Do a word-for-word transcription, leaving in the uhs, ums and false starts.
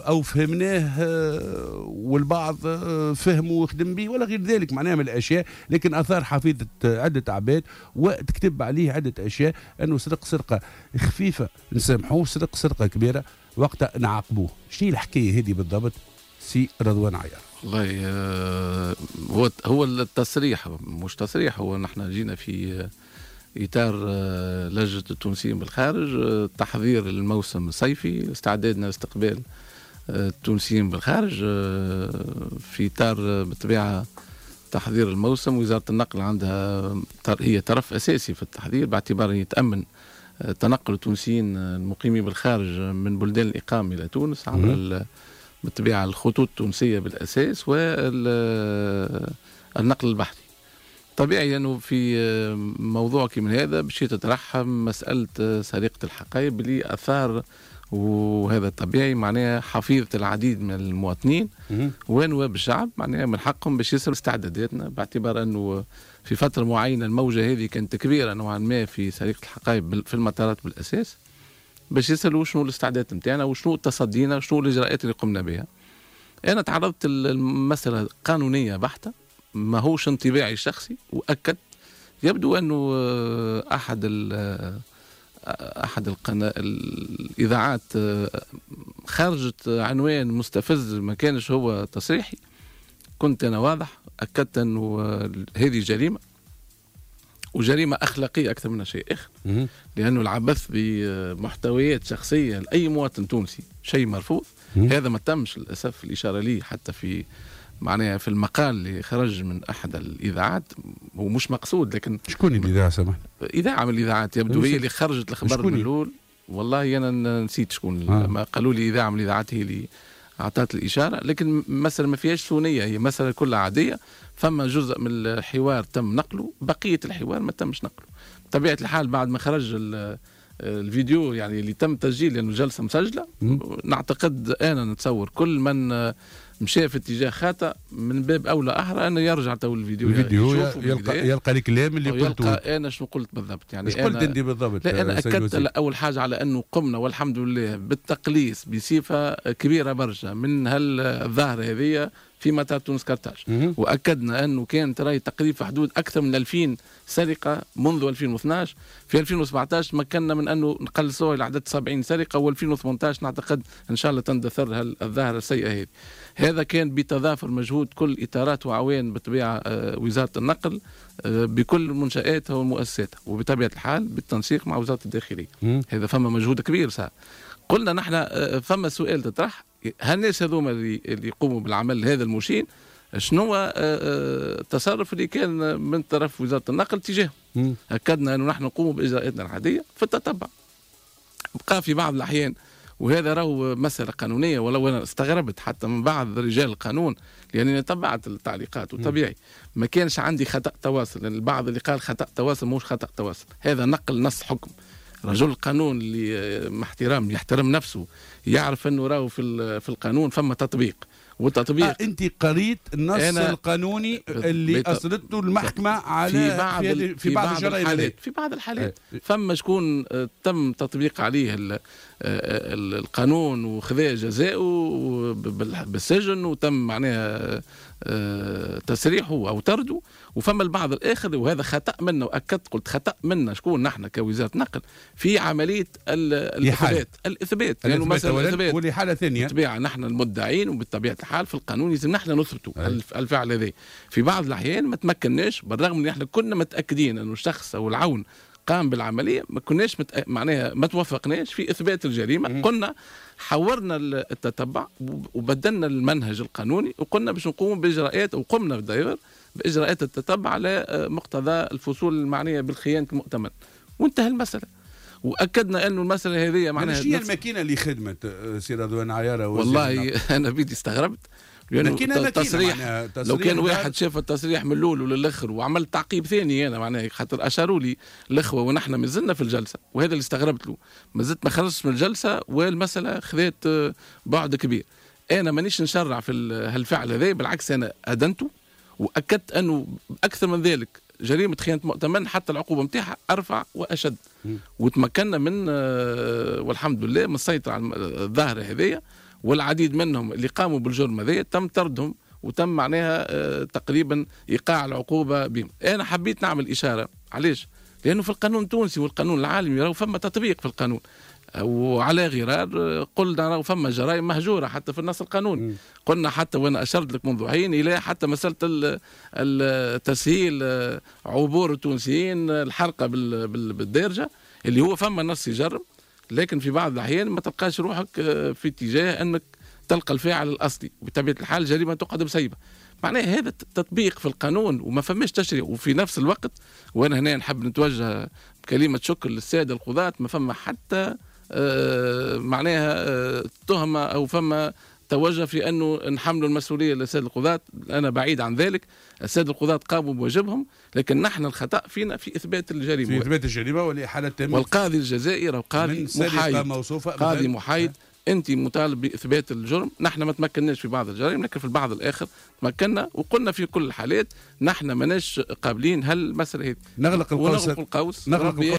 او فهمناه والبعض فهمه وخدم به ولا غير ذلك معناها من الاشياء، لكن اثار حفيظه عده عباد وتكتب عليه عده اشياء انه سرق سرقه خفيفه نسامحوه، سرق سرقه كبيره وقتها نعاقبوه. شنو الحكايه هذه بالضبط سي رضوان عيار؟ والله هو هو التصريح مش تصريح، هو نحن جينا في إطار لجنة التونسيين بالخارج تحضير الموسم الصيفي، استعدادنا لاستقبال التونسيين بالخارج في إطار بالطبيعة تحضير الموسم. وزارة النقل عندها هي طرف أساسي في التحضير باعتبار يتأمن تنقل التونسيين المقيمين بالخارج من بلدان الإقامة إلى تونس على بالطبيعة الخطوط التونسية بالأساس والنقل البحري. طبيعي أنه في موضوع كمن هذا باش تترحم مسألة سرقة الحقائب اللي أثار، وهذا طبيعي معناها حفيظة العديد من المواطنين ونواب الشعب معناها من حقهم باش يصيروا استعداداتنا، باعتبار أنه في فترة معينة الموجة هذه كانت كبيرة نوعا ما في سرقة الحقائب في المطارات بالأساس، باش يسألوا شنو الاستعدادات نتاعنا وشنو تصدينا وشنو الإجراءات اللي قمنا بها. أنا تعرضت المسألة قانونية بحتة، ما هوش انطباعي الشخصي، وأكد يبدو أنه أحد ال أحد القناة الإذاعات خرجت عنوان مستفز ما كانش هو تصريحي. كنت أنا واضح، أكدت أنه هذه جريمة وجريمة أخلاقية أكثر من شيء آخر، لأنه العبث بمحتويات شخصية لأي مواطن تونسي شيء مرفوض. هذا ما تمش للأسف، الإشارة لي حتى في معناها في المقال اللي خرج من أحد الإذاعات، هو مش مقصود لكن شكون الإذاعة سمح؟ إذاعة من الإذاعات يبدو هي اللي خرجت الخبر من الأول. والله أنا نسيت شكون آه. ما قالوا لي إذاعة من الإذاعات هي اللي أعطت الإشارة، لكن مسألة ما فيهاش ثونية، هي مسألة كلها عادية. فما جزء من الحوار تم نقله، بقية الحوار ما تمش نقله. بطبيعة الحال بعد ما خرج الفيديو يعني اللي تم تسجيل لأنه جلسة مسجلة، نعتقد أنا نتصور كل من مشى في اتجاه خاطئ من باب اولى احرى انه يرجع تو الفيديو الفيديو يلقى يلقى الكلام اللي قلته. انا شنو قلت بالضبط يعني ايش قلت انت بالضبط؟ لا انا اكدت اول حاجه على انه قمنا والحمد لله بالتقليص بصفه كبيره برشا من هالظاهره هذه في مطار تونس كارتاج، واكدنا انه كان تراي تقريبا في حدود اكثر من ألفين سرقه منذ ألفين واثناش. في ألفين وسبعطاش مكنا من انه نقلصوها الى عدد سبعين سرقه، و2018 نعتقد ان شاء الله تندثر الظاهره السيئه هذه. هذا كان بتضافر مجهود كل اطارات وعوان بالطبيعه وزاره النقل بكل منشاتها ومؤسساتها، وبطبيعه الحال بالتنسيق مع وزاره الداخليه. هذا فما مجهود كبير صار. قلنا نحن فما سؤال تطرح، هالناس هذوما اللي يقوموا بالعمل هذا المشين شنو التصرف اللي كان من طرف وزاره النقل تجاههم؟ اكدنا انه نحن نقوم باجراءاتنا العاديه في التتبع. بقى في بعض الاحيان، وهذا راهو مسألة قانونية، ولو أنا استغربت حتى من بعض رجال القانون لأنني تبعت التعليقات، وطبيعي ما كانش عندي خطأ تواصل، لأن البعض اللي قال خطأ تواصل مش خطأ تواصل، هذا نقل نص حكم. رجل القانون اللي مع احترام يحترم نفسه يعرف أنه راهو في في القانون فما تطبيق، والتطبيق آه انت قريت النص القانوني اللي اصدرته المحكمه على في بعض في, في بعض, بعض الحالات في بعض الحالات آه. فما شكون تم تطبيق عليه القانون وخذا جزاؤه بالسجن وتم معناها تسريحه او طرده، وفما البعض الاخر وهذا خطا منا، واكدت قلت خطا منا شكون نحن كوزاره نقل في عمليه الاثبات الاثبات لانه يعني مثلا الاثبات ولي حاله ثانيه بالطبيعه نحن المدعين، وبطبيعه الحال في القانون لازم نحن نثبتوا الفعل هذا. في بعض الاحيان ما تمكناش، بالرغم ان احنا كنا متاكدين انه الشخص او العون قام بالعمليه، ما كناش مت... معناها ما توفقناش في اثبات الجريمه. م- قلنا حورنا التتبع وبدلنا المنهج القانوني، وقلنا باش نقوم باجراءات، وقمنا بالدائر باجراءات التتبع على مقتضى الفصول المعنيه بالخيانه المؤتمن، وانتهى المساله. واكدنا انه المساله هذه معناها شنو هي الماكينه اللي خدمت سي رضوان عياره؟ والله انا بدي استغربت لانه تصريح لو كان واحد شاف التصريح من الاول وللاخر وعمل تعقيب ثاني، انا معناها خاطر اشاروا لي الاخوه ونحن ما زلنا في الجلسه، وهذا اللي استغربت له، ما زلت ما خرجتش من الجلسه والمساله خذت بعد كبير. انا مانيش نشرع في هالفعل هذا، بالعكس انا ادنته واكدت انه اكثر من ذلك جريمه خيانه مؤتمن حتى العقوبه نتاعها ارفع واشد، وتمكنا من والحمد لله من السيطره على الظاهره هذه، والعديد منهم اللي قاموا بالجرم هذا تم طردهم وتم معناها آه تقريبا ايقاع العقوبه بهم. انا حبيت نعمل اشاره علاش؟ لانه في القانون التونسي والقانون العالمي راهو فما تطبيق في القانون، وعلى غرار قلنا راهو فما جرائم مهجوره حتى في النص القانوني. قلنا حتى وانا اشرت لك منذ حين الى حتى مساله التسهيل عبور التونسيين الحرقه بالدارجه اللي هو فما نص يجرم، لكن في بعض الاحيان ما تلقاش روحك في اتجاه انك تلقى الفاعل الاصلي، بطبيعه الحال جريمه تقدم سيبه. معناها هذا تطبيق في القانون وما فماش تشريع. وفي نفس الوقت وانا هنا نحب نتوجه بكلمه شكر للساده القضاة، ما فما حتى آه معناها آه تهمه او فما توجه في انه نحملوا المسؤوليه للساده القضاة. انا بعيد عن ذلك، الساده القضاة قاموا بواجبهم، لكن نحن الخطا فينا في اثبات الجريمه، في اثبات الجريمه والاحاله التامه. والقاضي الجزائري راه قاضي محايد، قاضي محايد. انت مطالب باثبات الجرم، نحن ما تمكناش في بعض الجرائم لكن في البعض الاخر تمكنا، وقلنا في كل الحالات نحن ماناش قابلين هالمساله هذه. نغلق القوس، نغلق القوس نغلق